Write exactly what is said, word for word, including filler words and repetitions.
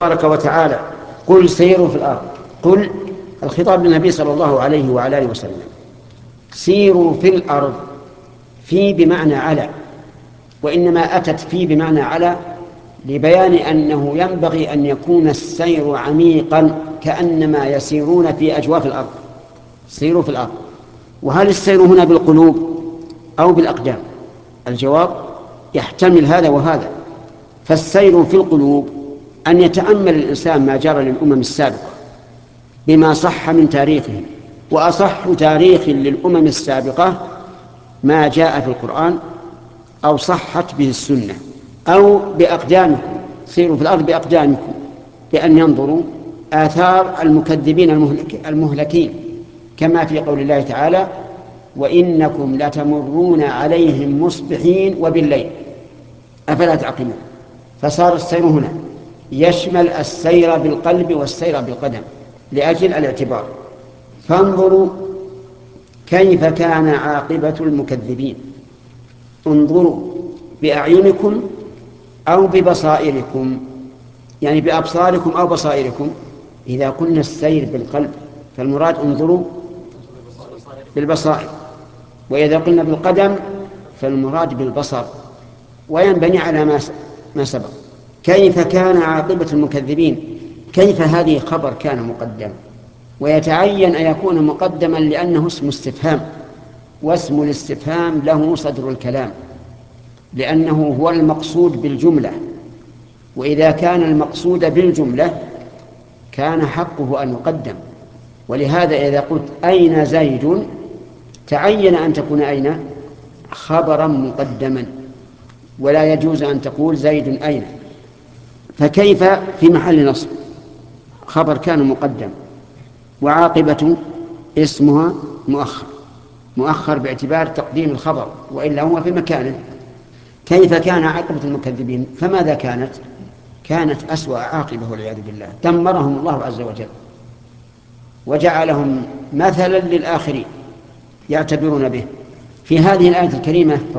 تبارك وتعالى قل سيروا في الأرض. قل الخطاب للنبي صلى الله عليه وعلى آله وسلم. سيروا في الأرض، في بمعنى على، وإنما أتت في بمعنى على لبيان أنه ينبغي أن يكون السير عميقا كأنما يسيرون في أجواف الأرض. سيروا في الأرض. وهل السير هنا بالقلوب أو بالأقدام؟ الجواب يحتمل هذا وهذا. فالسير في القلوب أن يتأمل الإنسان ما جرى للأمم السابقة بما صح من تاريخهم، وأصح تاريخ للأمم السابقة ما جاء في القرآن أو صحت به السنة. أو بأقدامكم، سيروا في الأرض بأقدامكم، بأن ينظروا آثار المكذبين المهلك المهلكين، كما في قول الله تعالى: وإنكم لتمرون عليهم مصبحين وبالليل أفلا تعقلون. فصار السير هنا يشمل السير بالقلب والسير بالقدم لأجل الاعتبار. فانظروا كيف كان عاقبة المكذبين. انظروا بأعينكم أو ببصائركم، يعني بأبصاركم أو بصائركم. إذا قلنا السير بالقلب فالمراد انظروا بالبصائر، وإذا قلنا بالقدم فالمراد بالبصر، وينبني على ما سبق. كيف كان عاقبة المكذبين؟ كيف هذه خبر كان مقدم، ويتعين أن يكون مقدما لأنه اسم استفهام، واسم الاستفهام له صدر الكلام لأنه هو المقصود بالجملة، وإذا كان المقصود بالجملة كان حقه أن يقدم. ولهذا إذا قلت أين زيد تعين أن تكون أين خبرا مقدما، ولا يجوز أن تقول زيد أين. فكيف في محل نصب خبر كان مقدم، وعاقبة اسمها مؤخر مؤخر باعتبار تقديم الخبر، وإلا هو في مكانه. كيف كان عاقبة المكذبين؟ فماذا كانت؟ كانت أسوأ عاقبة والعياذ بالله. دمرهم الله عز وجل وجعلهم مثلا للآخرين يعتبرون به. في هذه الآية الكريمة